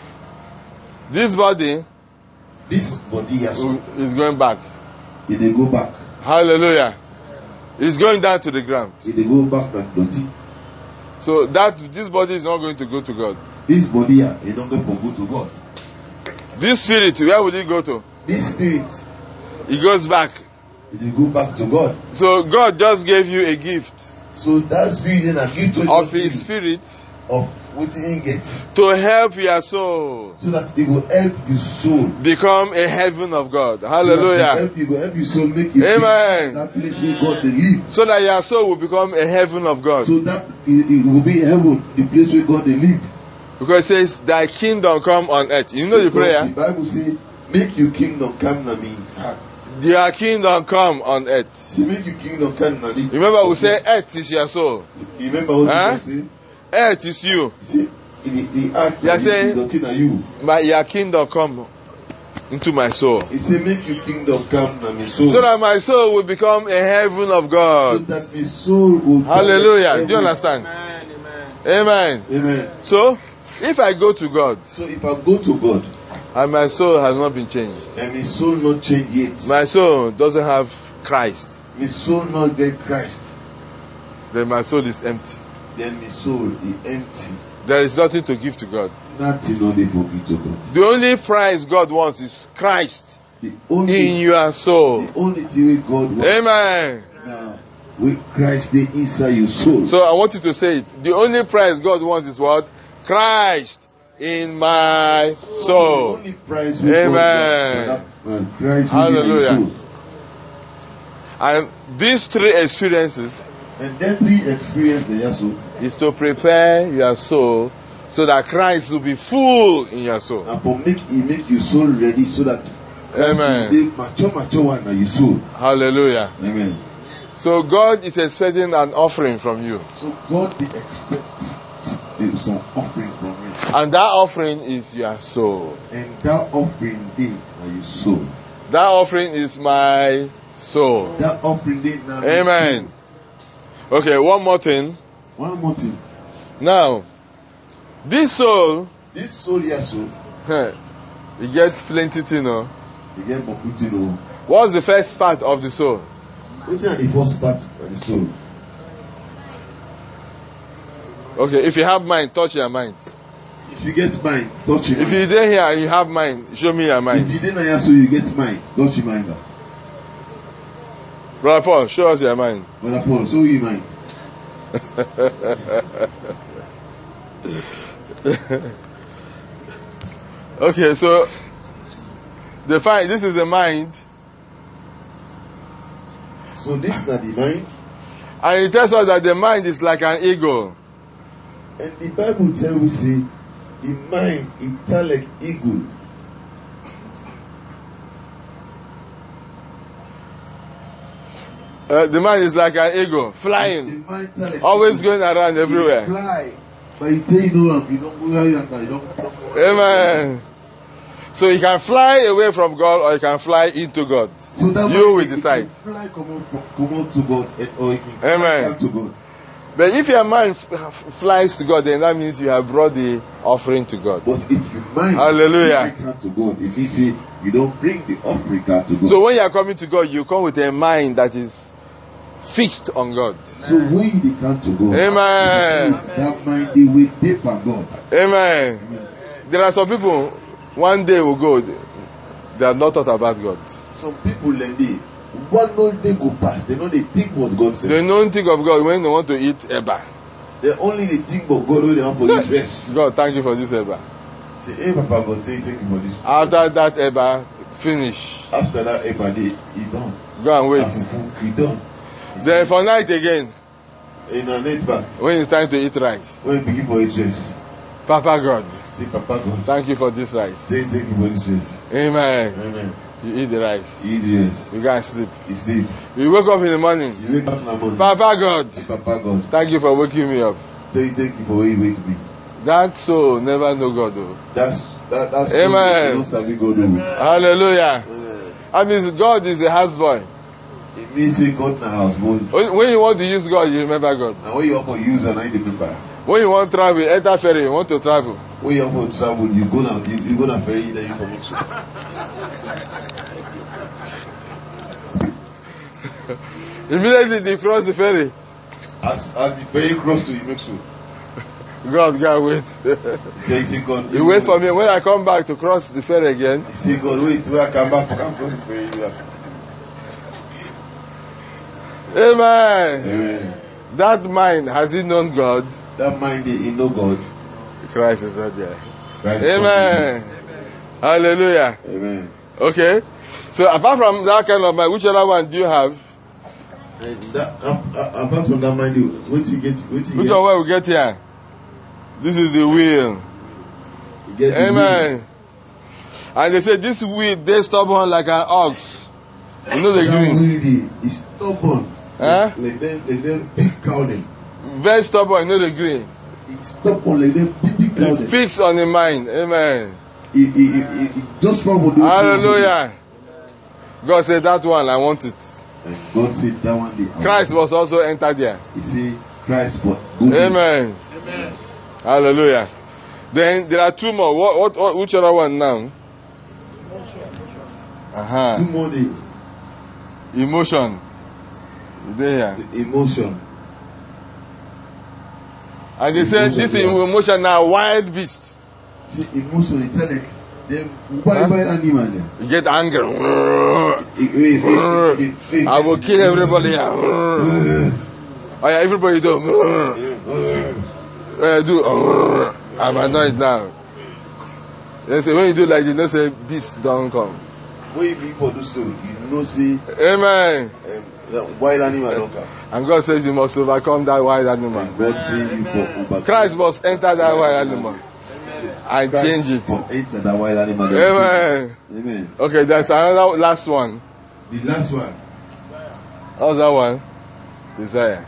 This body This body has will- is going back. if they go back, Hallelujah. It's going down to the ground. if they go back and dirty, So that this body is not going to go to God. this body ah, is not going to go to God. This spirit, where will it go to? This spirit, It goes back. it will go back to God. So God just gave you a gift So that spirit then I give to of you His Spirit of what he get, to help your soul so that it will help your soul. become a heaven of God. So that it will Hallelujah. help you, will help your soul make you Amen. that place where God they live. So that your soul will become a heaven of God. So that it, it will be heaven, the place where God they live. Because it says, Thy kingdom come on earth. You know the Because prayer? The Bible say, make your kingdom come na me. Their kingdom come on earth. Say, make your kingdom come na this. Remember, we say, earth is your soul. You remember what Huh? you say? Earth is you. He say, the, the earth Yeah, is say- nothing na you. But your kingdom come into my soul. He say, make your kingdom come na me soul. So that my soul will become a heaven of So God. that the soul will Hallelujah. Do you understand? Amen. Amen. Amen. Amen. So, if I go to God So if I go to God and my soul has not been changed, and my soul not change yet, my soul doesn't have Christ, my soul not get Christ, then my soul is empty. then my soul is empty. There is nothing to give to God. Nothing on the for me to God. The only prize God wants is Christ The only, in your soul. the only thing we God wants Amen. now, with Christ they inside your soul. So I want you to say it. The only prize God wants is what? Christ in my The soul. only prize we Amen. God wants, uh, Christ Hallelujah. within your soul. And these three experiences And then three experience the so is to prepare your soul so that Christ will be full in your soul. and for make he make your soul ready so that Christ Amen. will be mature mature one in your soul. Hallelujah. Amen. So God is expecting an offering from you. So God they expect uh, some offering from you. And that offering is your soul. And that offering day are your soul. That offering is my soul. That offering day now. Amen. Okay, one more thing. One more thing. Now, this soul, This soul here soul, you get plenty to know. you get Mokuti no. What's the first part of the soul? Which are the first part of the soul? Okay, if you have mind, touch your mind. If you get mind, touch your If mind. you're there here and you have mind, show me your If mind. you didn't hear so you get mind, touch your mind. Brother Paul, show us your mind. Brother Paul, show you mind. Okay, so The fine, this is the mind. So this is not the mind. And it tells us that the mind is like an eagle. And the Bible tells us, say, the mind is like eagle. Uh, the mind is like an eagle, flying, Like always going around everywhere. Fly. But you tell you know, you don't go where you are, you don't. Amen. So you can fly away from God or you can fly into God. So that You will way, decide. If you fly, come out, from- come out to God, and- or if you fly Amen. back to God. But if your mind f- f- flies to God, then that means you have brought the offering to God. But if you mind, Hallelujah. fly to God, it means say you don't bring the offering card to God. So when you are coming to God, you come with a mind that is fixed on God. So when they come to God, Amen. that mind they will take for God. Amen. There are some people, one day will go, they have not thought about God. Some people like they, one know they go past, they know they think what God says. They don't think of God when they want to eat eba. They only they think of God when they want for this rest. God, thank you for this eba. Say, hey Papa God, thank thank you for this. After that eba, finish. After that, everybody, he done. Go and wait. He done. Then for night again, In a net back, when it's time to eat rice. when you begin for it rest, Papa God, say Papa God, thank you for this rice. say thank you for this rest. Amen. Amen. You eat the rice. You eat rest. You go and sleep. You sleep. You wake up in the morning. You wake up in the morning. Papa God, Say Papa God, thank you for waking me up. say thank you for where you wake me. That soul never know God though. That's that. That's Amen. You don't sabi God do. Hallelujah. Amen. That means God is a houseboy. It means say God na house boy. When you want to use God, you remember God. And when you want to use and I remember. When you want to travel, enter ferry, you want to travel. When you want to travel, you go now. You, you go na ferry, then you come out. Immediately they cross the ferry. As as the ferry cross, you make sure. God, God, wait. Then you say God. You wait for me. When I come back to cross the ferry again, You say God, wait till I come back for come cross the ferry. You have- Amen. Amen. That mind, has he known God? That mind they know God. Christ is not there. Christ Amen. Hallelujah. Amen. Okay. So apart from that kind of mind, which other one do you have? And that, uh, uh, apart from that mind, you what you get, what you Which get, one will we get here? This is the will. you get the Amen. And they say this will, they stubborn like an ox. You know the will. That green. will is stubborn. Huh? Like them, like them big cow them. Very stubborn, you know the green. It's stubborn like them big big cow It's them. fixed on the mind. Amen. It, it, it, it, it just from what Hallelujah. God said that one, I want it. And God said that one day. Christ was also entered there. He said Christ, but good. Amen. Amen. Hallelujah. Then there are two more. What, what, what which other one now? Two Uh-huh. more days. Emotion. There. Emotion. And they say this Emotion, yeah. emotion now wild beast. See, emotion, it's like them wild wild animal them. You get angry. It- it- it- it- it- I will kill everybody here. Oh yeah, everybody do. Uh, do. I'm annoyed now. They say when you do like this, they say beast don't come. When you people do so, you know see Amen. um, that wild animal don't come. And God says you must overcome that wild animal. And God say you for over. Christ must enter that wild animal and Christ change it. for enter that wild animal. Amen. Amen. Okay, there's another last one. The last one. How's that one? Desire.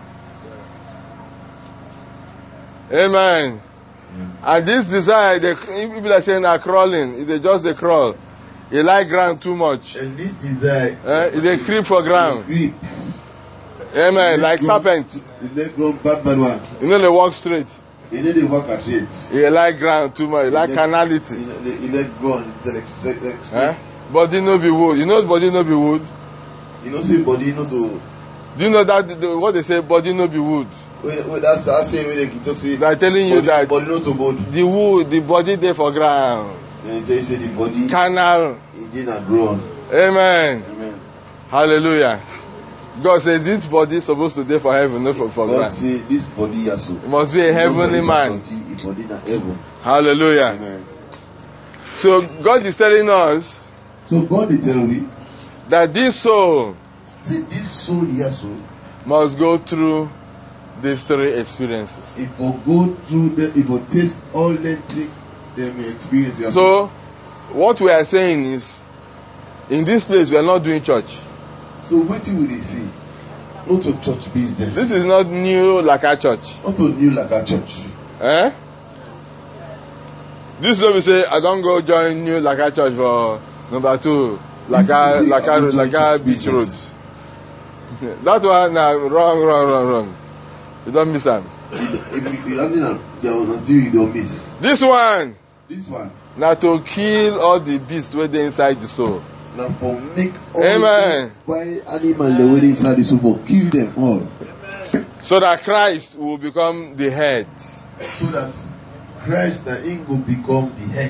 Amen. And this desire, they, people are saying are crawling. They just they crawl. They like ground too much. And this desire. Eh? They creep for ground. Creep. Amen. Like serpent. The leg run bad bad one. You know they walk straight. You know they walk at it. They like ground too much. They like carnality. You know, the leg run. It's like se- like snake. Eh? Body no be wood. You know body no be wood. You know say body not to. Do you know that the, what they say? Body no be wood. Wait, wait, that's that's saying when they talk say. They are telling you body, that body not to body. the wood, the body there for ground. Then they say the body. Carnal. It did not grow. Amen. Amen. Hallelujah. God says this body is supposed to be for heaven, not for, for God ground. say this body has so. It must be a heavenly man. It body na heaven. Hallelujah. Amen. So God is telling us So God is telling me that this soul say this soul here so must go through these three experiences. it will go through the it will taste all the things they may experience. here. So what we are saying is, in this place we are not doing church. So what will they say? Not a church business. This is not new like a church. Not a new like a church. Eh? This is what we say, I don't go join new like a church for number two, like a like a like a beach road. That one now wrong, wrong, wrong, wrong. You don't miss them. Until you don't miss. This one, This one. now to kill all the beasts where they inside the soul. Now for make all Amen. the why animal the way inside the soul for kill them all. So that Christ will become the head. So that Christ the in will become the head.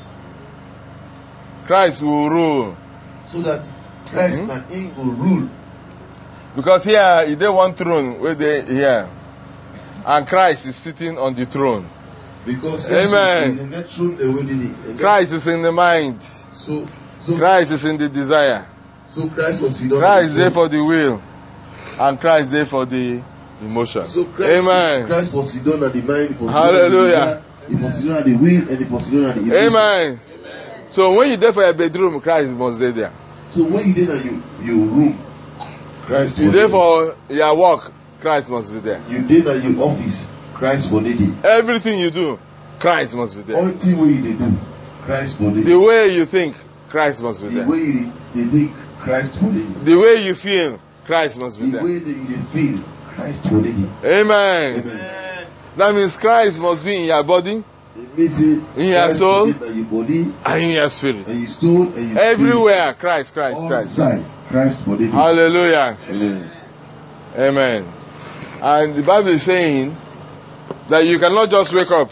Christ will rule. So that Christ Hmm? the in will rule. Because here, if they want throne, where they here. And Christ is sitting on the throne. Because Amen. in that throne they will did Christ is in the mind. So so Christ is in the desire. so Christ was seated on Christ is the there throne. for the will. And Christ is there for the emotion. So Christ, Amen. Christ was seated on the mind, he was Hallelujah. He was seated on the will, and he was seated on the emotion. Amen. So when you're there for a bedroom, Christ must be there. So when you did that, you your room, Christ You're was there there. for your work, Christ must be there. You did at your office, Christ was there. Everything you do, Christ must be there. All the way they do, Christ was there. The way you think, Christ must be The there. way they, they think, Christ was there. The way you feel, Christ must be The there. way they, they feel, Christ was there. Amen. Amen. That means Christ must be in your body, It means it, In your Christ soul, was there in your body, and in your spirit. and your soul, and your Everywhere, Christ, Christ, spirit. Christ. All sides, Christ was there. Hallelujah. Amen. Amen. And the Bible is saying that you cannot just wake up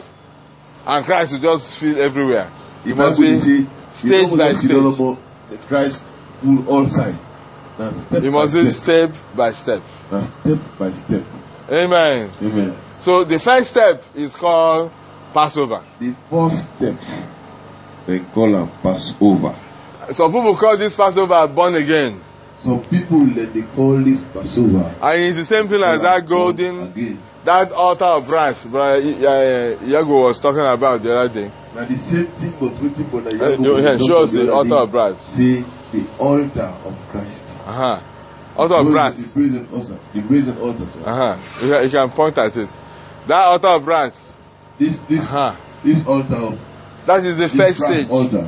and Christ will just feel everywhere. You must be stage by stage. The Christ full all side. Now step You by must be step. step by step. Now step by step. Amen. Amen. So the first step is called Passover. The first step, they call a Passover. Some people call this Passover born again. Some people let they call this Passover. And it's the same thing as that golden, Again. that altar of brass, but Yago was talking about the other day. Now the same thing, but waiting for the Uh, no, yeah, show us the altar of brass. See the altar of Christ. Uh-huh. Altar of brass. The brazen altar. The brazen altar. Uh-huh. You can, you can point at it. That altar of brass. This this Uh-huh. this altar of That is the this first brass stage altar.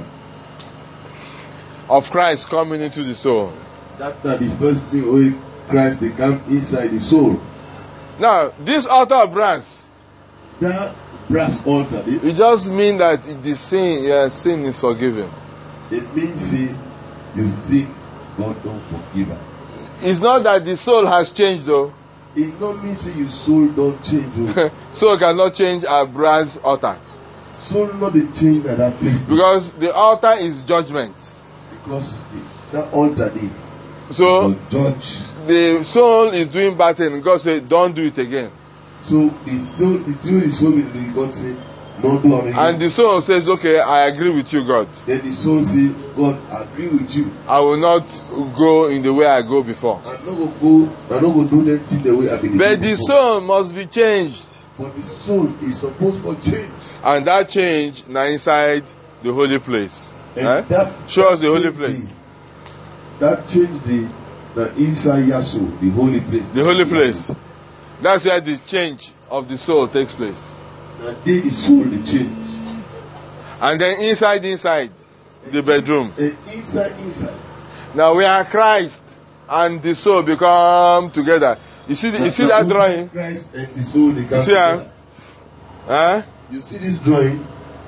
of Christ coming into the soul. That's not the first thing where Christ they come inside the soul. Now, this altar of brass, That brass altar, it, it just means that the sin, your sin is forgiven. it means say you sin, God don't forgive her. It's not that the soul has changed though. It don't mean say your soul don't change. Oh. Soul cannot change a brass altar. Soul not the change at that place. Because the altar is judgment. Because the, that altar they So will judge. the soul is doing bad thing. God said, don't do it again. So the soul, the soul is so with God say, don't do it again. And the soul says, okay, I agree with you, God. Then the soul say, God agree with you. I will not go in the way I go before. I'm not gonna go. I'm not gonna do that thing the way I've been. But doing the before. soul must be changed. But the soul is supposed to change. And that change now inside the holy place. And Eh? that, Show us the holy change place. The, that changed the the inside your soul, the holy place. The holy place. That's where the change of the soul takes place. That day the soul the change. And then inside, inside the bedroom. And inside, inside. Now we are Christ and the soul become together. You see, the, you see that drawing? Christ and the soul they come You see, huh? together. Huh? You see this drawing?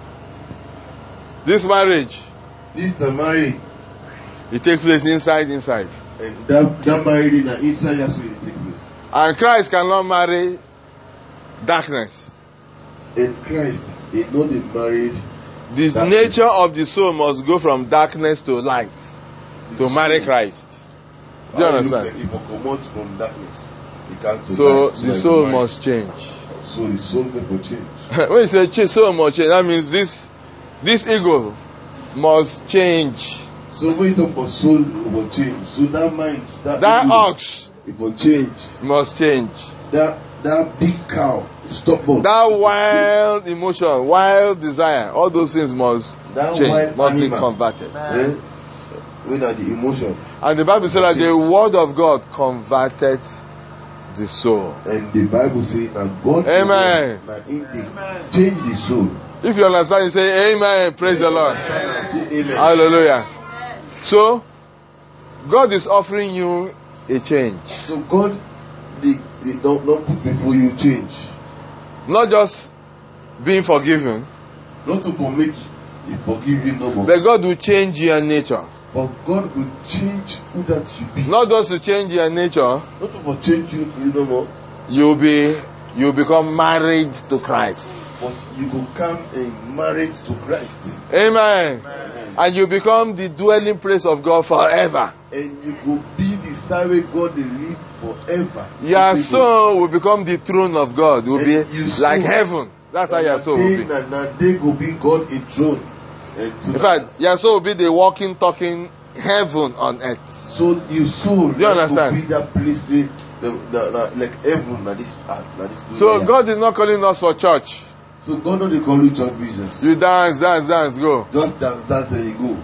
This marriage, This the marriage. it takes place inside, inside. And that, that marriage in the inside your soul it take place. And Christ cannot marry darkness. And Christ is not the married. The Darkness. nature of the soul must go from darkness to light to marry Christ. Do you understand? If you come out from darkness, you can't. So the soul must change. So the soul will change. When you say soul must change, that means this this ego must change. So when you talk about soul, it will change. So that mind, that, That ego, ox it will change. must change. That that big cow, stubborn. That wild emotion, wild desire, all those things must That change, wild must be animal. converted. Eh? With that the emotion. And the Bible says that the word of God converted the soul. And the Bible says that God Amen. that in the change the soul. If you understand, you say amen, praise the Lord. Say amen. Hallelujah. So, God is offering you a change. So God, they, they don't not put before you change. Not just being forgiven, Not to make you forgive you no more. but God will change your nature. But God will change who that you be. Not just to change your nature, Not to change you, you no more. you'll be you'll become married to Christ. But you will come in marriage to Christ. Amen. And you become the dwelling place of God forever. And you will be the same way God will live forever. Your soul will become the throne of God. Will be And you like soul- heaven. That's how your soul will be. And now they will be God a throne. And so In fact, your soul will be the walking, talking heaven on earth. so your soul Do you understand? will be that place where the, the, the, like heaven, like this earth, like this. So dunya. God is not calling us for church. So God don't they call you church business. You dance, dance, dance, go. Just dance, dance, and you go.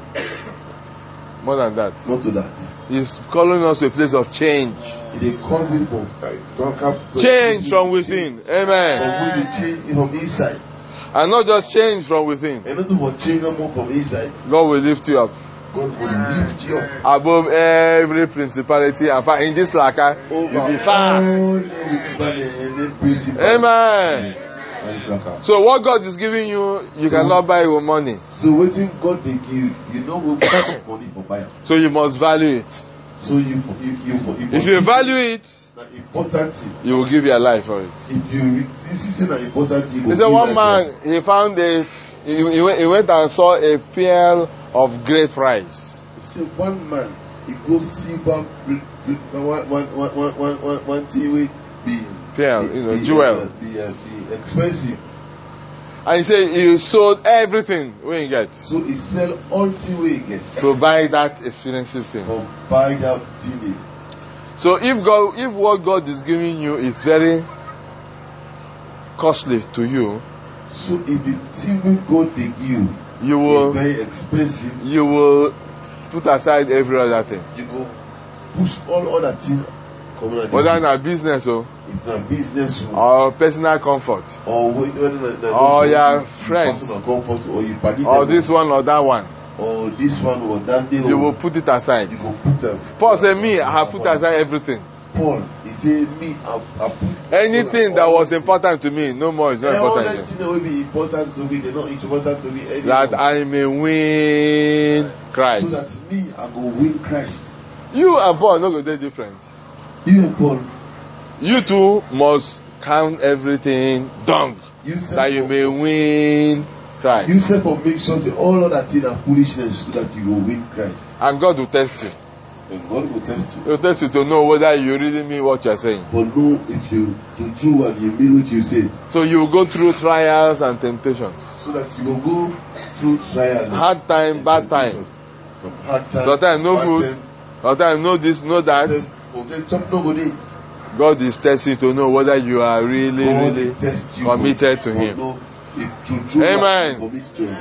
More than that. Not to that. He's calling us to a place of change. They call people. Don't come. Change from within. But Amen. when you change from inside, And not just change from within. and not to change no more from inside, God will lift you up God will lift you up. above every principality. And far- in this laka, you'll be far. All the principle. Amen. So what God is giving you, you So- cannot buy with money. So waiting God they give, you know we put money for buy. So you must value it. So you you you, you If you value it, the important thing. you will give your life for it. If you this is an important thing. He said one man, he found a, he, he went- he went and saw a pearl of great price. See one man, he goes silver, one one one one one one one thing will be Pearl, be- you know, be, jewel. uh, be, uh, be expensive. And he said he sold everything when he gets So he sell all thing we get to buy that expensive thing. for buy that thing. So if God, if what God is giving you is very costly to you, So if the thing we God they give you is will very expensive, you will put aside every other thing. you go push all other things. Whether in a business or, If na business or personal comfort, or wait, whether na- na- or you- your you friends, personal comfort, or you party or them, this one or that one, or this one or that day, you or will put it aside. you go put them. Paul said, me, I have put aside everything. Paul, he say me, I, I put Anything that was important to me, no more is not all important that again. thing that will be important to me, they're not important to me anymore. That I may win so Christ. that me, I go win Christ. You and Paul no go dey different. You and Paul, You too must count everything dung you said that you for- may win You Christ. said for make sure say all other things are foolishness so that you will win Christ. And God will test you. And God will test you. He will test you to know whether you really mean what you are saying. But know if you to true and you mean what you say. So you will go through trials and temptations. So that you will go through trial. Hard time, bad time. Some hard time. Sometimes no bad food. time, Sometimes know this, know that. sometimes chop nobody. God is testing to know whether you are really, God really will test you, committed but- to but Him. know if true, true Amen. you commit to Him.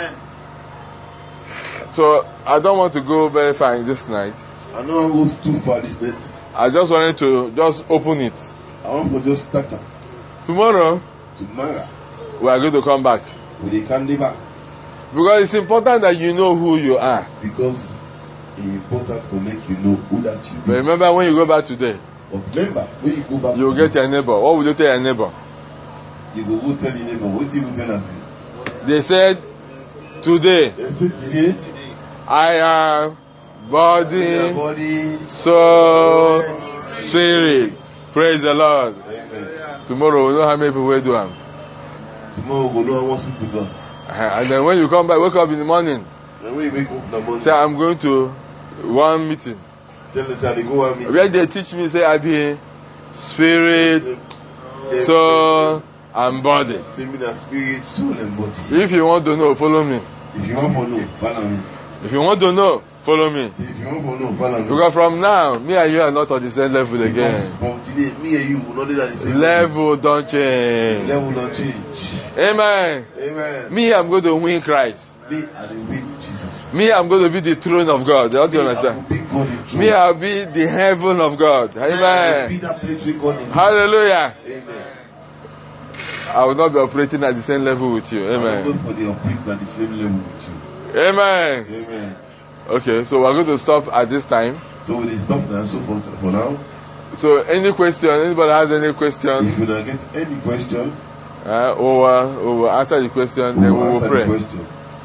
So I don't want to go very far in this night. I don't want to go too far this night. I just wanted to just open it. I want to just start am. Tomorrow Tomorrow we are going to come back with the candy back because it's important that you know who you are. because it's important to make you know who that you But be. remember, when you go back today, But remember, when you go back, you will to get your neighbor. What will you tell your neighbor? you go go tell the neighbor. What you go tell us? They said, today They say today, I am your body, body. soul, spirit. Praise the Lord. Amen. Tomorrow we know how many people will do them. Tomorrow we go know how much people done. And then when you come back, wake up in the morning, And when you wake up in the morning, say I'm going to one meeting tell them that they go and meet. where they teach me, say I be spirit, soul, and body. Say me that spirit, soul, and body. If you want to know, follow me. If you want to know, follow me. If you want to know, follow me. If you want to know, follow me. Because from now, me and you are not on the same level Because again. from today, me and you will not do that the same Level don't change. Level don't change. Amen. Amen. Me, I'm going to win Christ. Me, I will win Jesus. Me, I'm going to be the throne of God. How do you Me, I understand? will be God in truth. Me, I'll be the heaven of God. I will be Amen. that place with God in truth. Hallelujah. Amen. I will not be operating at the same level with you. I will Amen. go for the operating at the same level with you. Amen. Amen. Okay, so we're going to stop at this time. So we will stop now. So for, for now, So, any question? Anybody has any question? if you don't get any question, Uh, or uh, or we'll answer the question, we then will we will answer pray. the question.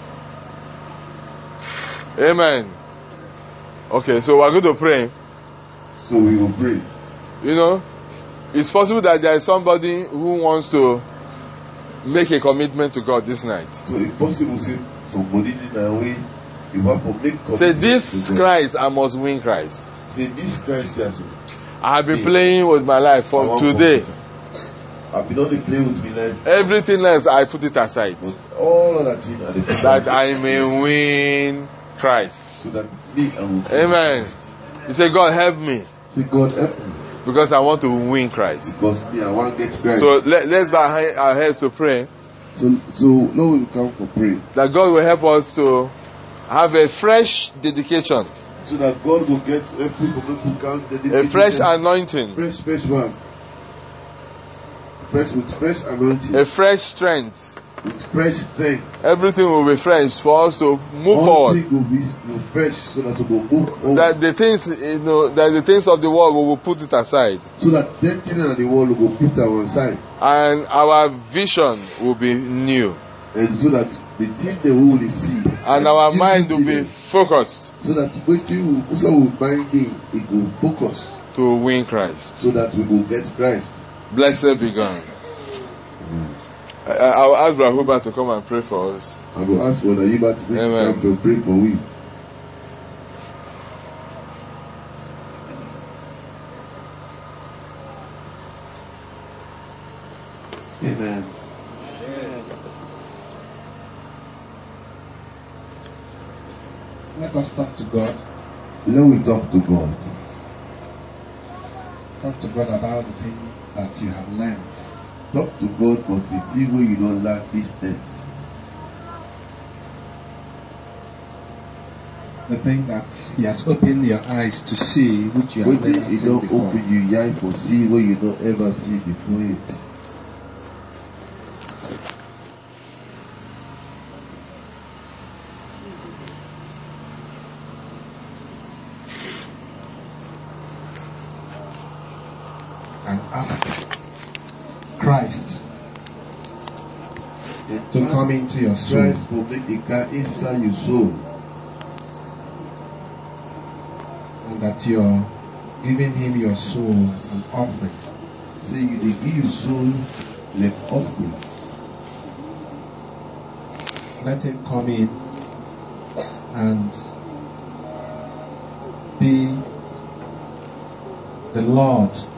Amen. Okay, so we're going to pray. So we will pray. You know, it's possible that there is somebody who wants to make a commitment to God this night. So if possible, say somebody in that way, you have to make Say, commitment this to God. Christ, I must win Christ. Say this Christ yes. I have been Yes. playing with my life I for want today. commitment. I've been only playing with me life, Everything else, I put it aside. but all other things are the same. That I may win Christ. So that me I will. Amen. You say, God, help me. Say God help me, Because I want to win Christ. because me I want to get Christ. So let, let's bow our our heads to pray so so now we will come for pray, that God will help us to have a fresh dedication, so that God will get every people can a dedicate fresh them. anointing, fresh fresh one, fresh with fresh anointing, a fresh strength. with fresh strength. Everything will be fresh for us to move All forward. things will be will fresh, so that we will move forward. That the things, you know, that the things of the world we will put it aside, So that that thing in the world will put our one side, and our vision will be new, and so that the thing that we will see, and our this mind will thing, be focused so that when we also will mind it, it will focus, to win Christ. so that we will get Christ. Blessed be God. I, I will ask Brother Hubert to come and pray for us. I will ask for the Yiba to take Amen. time to pray for we. Amen. Let us talk to God. Let we talk to God. Talk to God about the things that you have learned. Talk to God, but you see where you don't lack this things. The thing that He has opened your eyes to see, which you have Waiting never you seen don't before. open your eye for see where you don't ever see before it. And ask Christ And to ask come into your soul. Christ will make a car inside your soul. And that you're giving Him your soul as an offering. Say you they give your soul like offering. Let Him come in and be the Lord